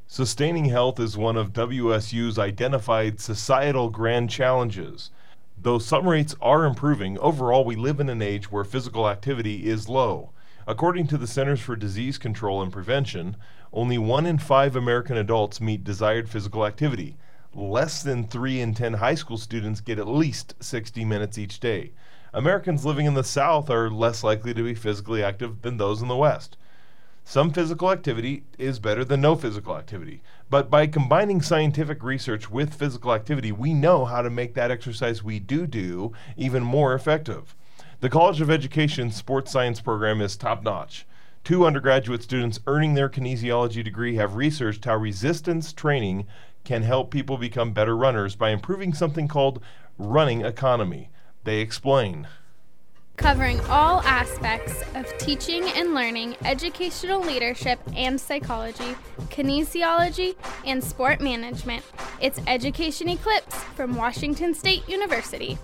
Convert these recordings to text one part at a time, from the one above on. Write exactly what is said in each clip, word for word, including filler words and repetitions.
Sustaining health is one of W S U's identified societal grand challenges. Though some rates are improving, overall we live in an age where physical activity is low. According to the Centers for Disease Control and Prevention, only one in five American adults meet desired physical activity. Less than three in ten high school students get at least sixty minutes each day. Americans living in the South are less likely to be physically active than those in the West. Some physical activity is better than no physical activity, but by combining scientific research with physical activity, we know how to make that exercise we do do even more effective. The College of Education Sports Science program is top-notch. Two undergraduate students earning their kinesiology degree have researched how resistance training can help people become better runners by improving something called running economy. They explain. Covering all aspects of teaching and learning, educational leadership and psychology, kinesiology, and sport management. It's Education Eclipse from Washington State University.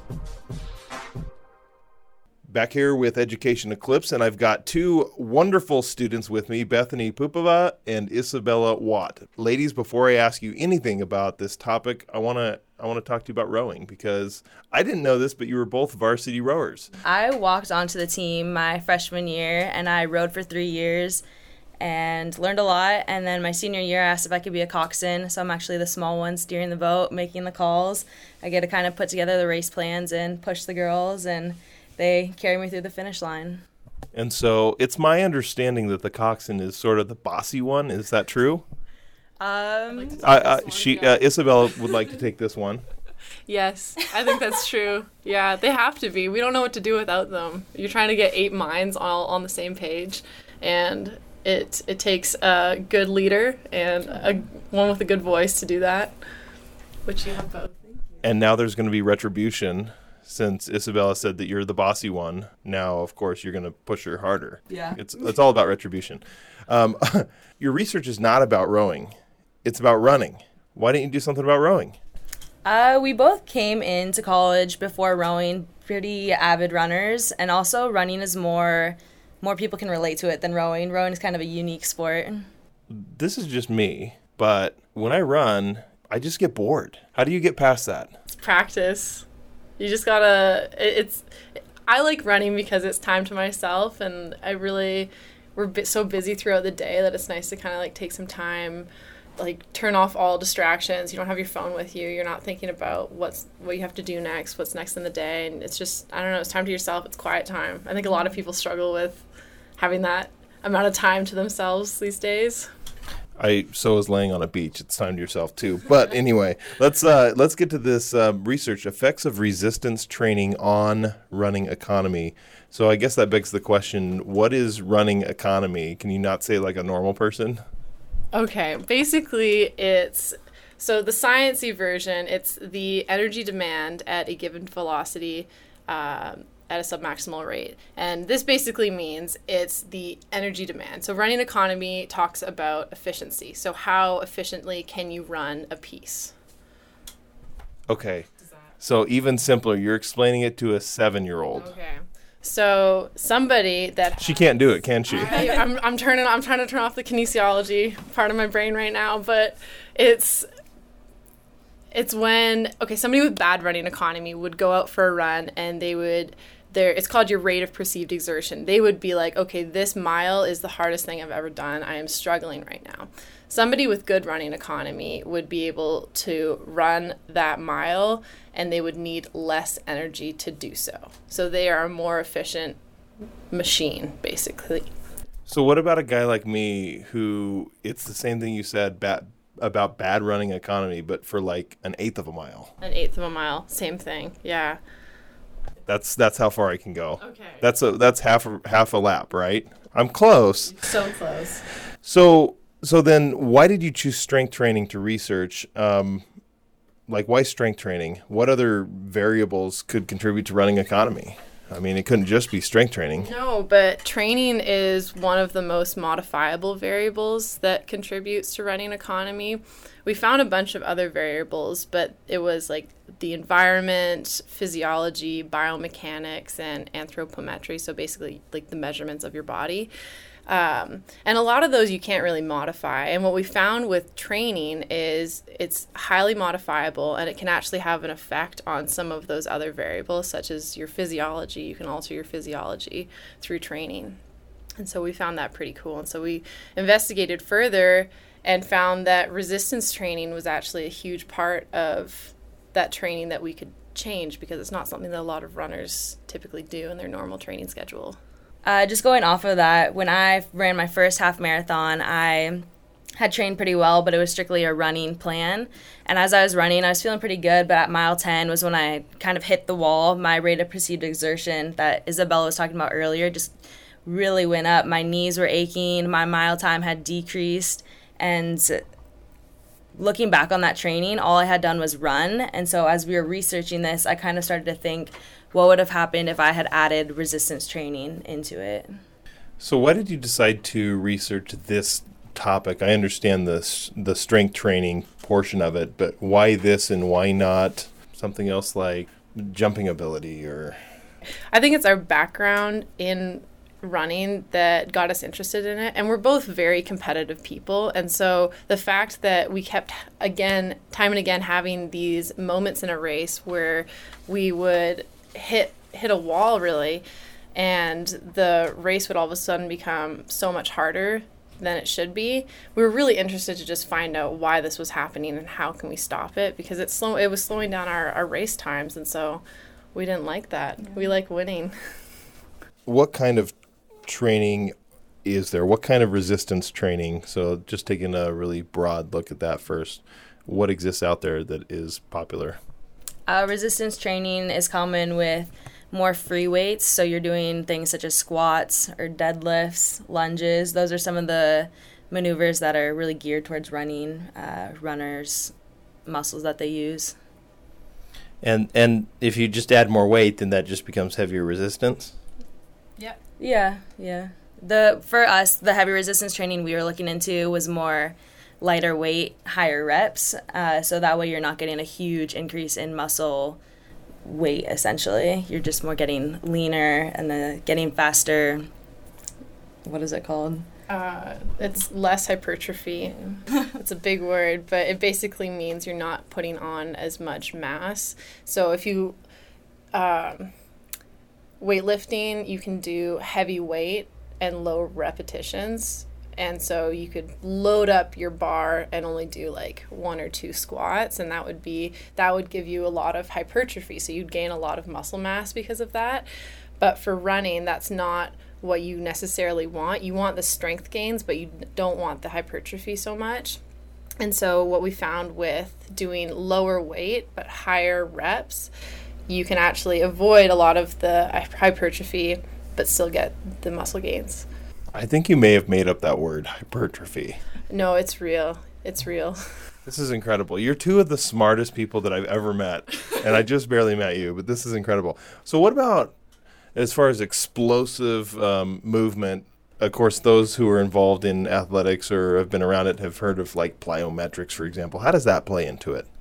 Back here with Education Eclipse, and I've got two wonderful students with me, Bethany Pupava and Isabella Watt. Ladies, before I ask you anything about this topic, I want to I want to talk to you about rowing, because I didn't know this, but you were both varsity rowers. I walked onto the team my freshman year, and I rowed for three years and learned a lot. And then my senior year, I asked if I could be a coxswain, so I'm actually the small one steering the boat, making the calls. I get to kind of put together the race plans and push the girls, and they carry me through the finish line. And so it's my understanding that the coxswain is sort of the bossy one. Is that true? Um, I, I, she uh, Isabella would like to take this one. Yes, I think that's true. Yeah, they have to be. We don't know what to do without them. You're trying to get eight minds all on the same page, and it it takes a good leader and a one with a good voice to do that, which you have both. And now there's going to be retribution, since Isabella said that you're the bossy one. Now, of course, you're going to push her harder. Yeah. It's it's all about retribution. Um, your research is not about rowing. It's about running. Why didn't you do something about rowing? Uh, we both came into college before rowing, pretty avid runners, and also running is more, more people can relate to it than rowing. Rowing is kind of a unique sport. This is just me, but when I run, I just get bored. How do you get past that? It's practice. You just gotta, it, it's, I like running because it's time to myself, and I really, we're bi- so busy throughout the day that it's nice to kind of like take some time, like turn off all distractions. You don't have your phone with you. You're not thinking about what's what you have to do next, what's next in the day. And it's just, I don't know, it's time to yourself. It's quiet time. I think a lot of people struggle with having that amount of time to themselves these days. I so is laying on a beach. It's time to yourself too. But anyway, let's uh, let's get to this uh, research: effects of resistance training on running economy. So I guess that begs the question: what is running economy? Can you not say it like a normal person? Okay, basically it's, so the sciencey version, it's the energy demand at a given velocity uh, at a submaximal rate. And this basically means it's the energy demand. So running economy talks about efficiency. So how efficiently can you run a piece? Okay, so even simpler, you're explaining it to a seven-year-old. Okay. So somebody that she can't do it, can she? I, I'm I'm turning I'm trying to turn off the kinesiology part of my brain right now, but it's it's when okay somebody with bad running economy would go out for a run, and they would there it's called your rate of perceived exertion. They would be like, okay, this mile is the hardest thing I've ever done. I am struggling right now. Somebody with good running economy would be able to run that mile, and they would need less energy to do so. So they are a more efficient machine, basically. So what about a guy like me who, it's the same thing you said bad, about bad running economy, but for like an eighth of a mile? An eighth of a mile, same thing, yeah. That's that's how far I can go. Okay. That's a that's half a, half a lap, right? I'm close. So close. So so then, why did you choose strength training to research? Um, like, why strength training? What other variables could contribute to running economy? I mean, it couldn't just be strength training. No, but training is one of the most modifiable variables that contributes to running economy. We found a bunch of other variables, but it was like the environment, physiology, biomechanics, and anthropometry, so basically like the measurements of your body. Um, and a lot of those you can't really modify. And what we found with training is it's highly modifiable, and it can actually have an effect on some of those other variables, such as your physiology. You can alter your physiology through training. And so we found that pretty cool. And so we investigated further and found that resistance training was actually a huge part of that training that we could change, because it's not something that a lot of runners typically do in their normal training schedule. Uh, just going off of that, when I ran my first half marathon, I had trained pretty well, but it was strictly a running plan. And as I was running, I was feeling pretty good, but at mile ten was when I kind of hit the wall. My rate of perceived exertion that Isabella was talking about earlier just really went up. My knees were aching, my mile time had decreased, and looking back on that training, all I had done was run. And so as we were researching this, I kind of started to think, what would have happened if I had added resistance training into it? So why did you decide to research this topic? I understand the, the strength training portion of it, but why this and why not something else like jumping ability? Or I think it's our background in running that got us interested in it, and we're both very competitive people, and so the fact that we kept again time and again having these moments in a race where we would hit hit a wall really, and the race would all of a sudden become so much harder than it should be, we were really interested to just find out why this was happening and how can we stop it, because it's slow it was slowing down our, our race times, and so we didn't like that. Yeah. We like winning. What kind of training is there? What kind of resistance training? So just taking a really broad look at that first, what exists out there that is popular? Uh, resistance training is common with more free weights. So you're doing things such as squats or deadlifts, lunges. Those are some of the maneuvers that are really geared towards running, uh, runners, muscles that they use. And and if you just add more weight, then that just becomes heavier resistance? Yep. Yeah, yeah. The for us, the heavy resistance training we were looking into was more lighter weight, higher reps. Uh, so that way you're not getting a huge increase in muscle weight, essentially. You're just more getting leaner and then getting faster. What is it called? Uh, it's less hypertrophy. It's a big word, but it basically means you're not putting on as much mass. So if you... Um, weightlifting, you can do heavy weight and low repetitions, and so you could load up your bar and only do like one or two squats, and that would be that would give you a lot of hypertrophy, so you'd gain a lot of muscle mass because of that. But for running, that's not what you necessarily want. You want the strength gains, but you don't want the hypertrophy so much. And so what we found with doing lower weight but higher reps, you can actually avoid a lot of the hypertrophy but still get the muscle gains. I think you may have made up that word, hypertrophy. No, it's real. It's real. This is incredible. You're two of the smartest people that I've ever met, and I just barely met you, but this is incredible. So what about as far as explosive um, movement? Of course, those who are involved in athletics or have been around it have heard of like plyometrics, for example. How does that play into it?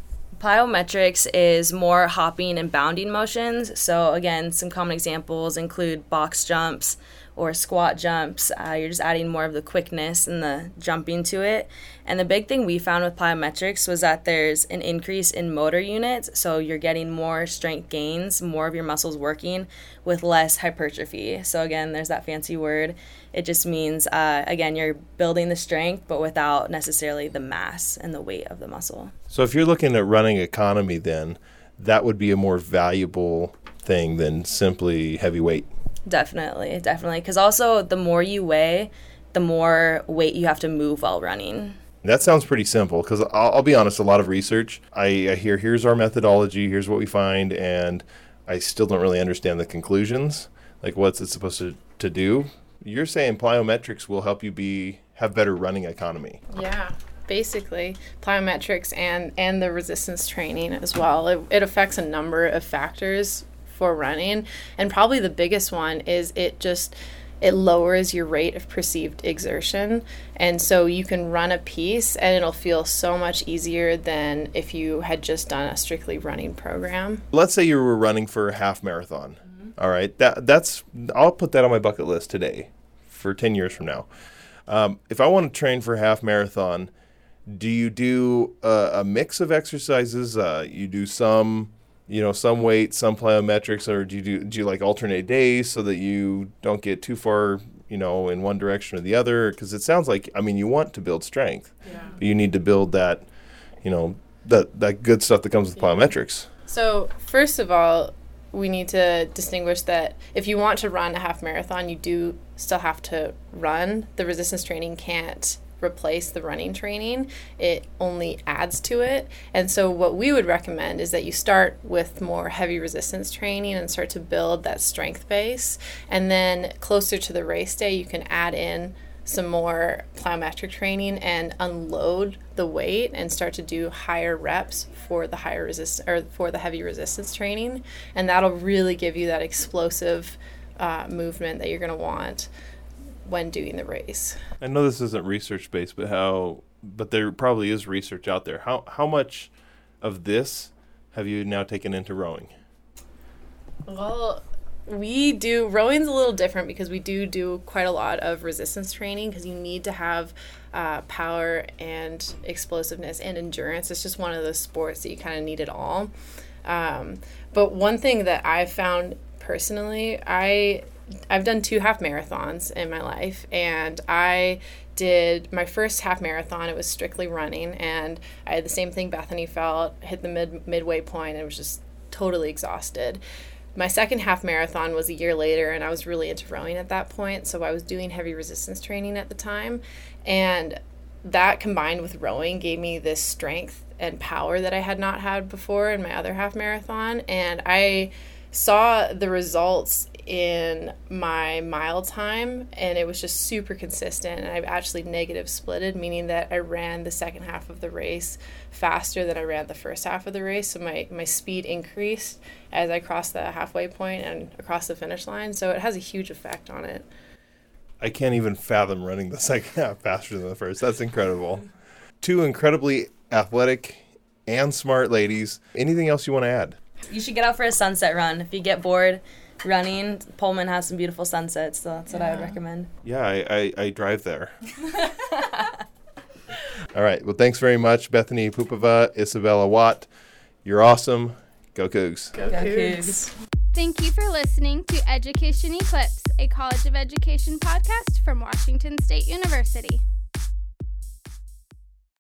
Plyometrics is more hopping and bounding motions. So again, some common examples include box jumps or squat jumps. Uh, you're just adding more of the quickness and the jumping to it. And the big thing we found with plyometrics was that there's an increase in motor units. So you're getting more strength gains, more of your muscles working with less hypertrophy. So again, there's that fancy word. It just means, uh, again, you're building the strength, but without necessarily the mass and the weight of the muscle. So if you're looking at running economy, then that would be a more valuable thing than simply heavy weight. Definitely, definitely. Because also the more you weigh, the more weight you have to move while running. That sounds pretty simple because I'll, I'll be honest, a lot of research, I, I hear here's our methodology, here's what we find, and I still don't really understand the conclusions. Like what's it supposed to, to do? You're saying plyometrics will help you be have better running economy. Yeah, basically plyometrics and, and the resistance training as well. It, it affects a number of factors for running, and probably the biggest one is it just it lowers your rate of perceived exertion, and so you can run a piece and it'll feel so much easier than if you had just done a strictly running program. Let's say you were running for a half marathon. Mm-hmm. All right, that that's I'll put that on my bucket list today for ten years from now. Um, if I want to train for a half marathon, do you do a, a mix of exercises? Uh, you do some, you know, some weight, some plyometrics, or do you do, do you like alternate days so that you don't get too far, you know, in one direction or the other? Because it sounds like, I mean, you want to build strength, yeah. but you need to build that, you know, that that good stuff that comes with yeah. plyometrics. So first of all, we need to distinguish that if you want to run a half marathon, you do still have to run. The resistance training can't replace the running training. It only adds to it. And so what we would recommend is that you start with more heavy resistance training and start to build that strength base. And then closer to the race day, you can add in some more plyometric training and unload the weight and start to do higher reps for the higher resist or for the heavy resistance training, and that'll really give you that explosive uh, movement that you're going to want when doing the race. I know this isn't research based, but how but there probably is research out there. How how much of this have you now taken into rowing? Well, we do, rowing's a little different because we do do quite a lot of resistance training because you need to have uh, power and explosiveness and endurance. It's just one of those sports that you kind of need it all. Um, but one thing that I've found personally, I, I've done two half marathons in my life, and I did my first half marathon. It was strictly running, and I had the same thing Bethany felt, hit the mid midway point, and was just totally exhausted. My second half marathon was a year later, and I was really into rowing at that point, so I was doing heavy resistance training at the time, and that combined with rowing gave me this strength and power that I had not had before in my other half marathon, and I saw the results in my mile time, and it was just super consistent, and I've actually negative splitted, meaning that I ran the second half of the race faster than I ran the first half of the race, so my, my speed increased as I crossed the halfway point and across the finish line, so it has a huge effect on it. I can't even fathom running the second half faster than the first. That's incredible. Two incredibly athletic and smart ladies. Anything else you want to add? You should get out for a sunset run. If you get bored running, Pullman has some beautiful sunsets, so that's what yeah. I would recommend. Yeah, I, I, I drive there. All right. Well, thanks very much, Bethany Pupova, Isabella Watt. You're awesome. Go Cougs. Go, Go Cougs. Thank you for listening to Education Eclipse, a College of Education podcast from Washington State University.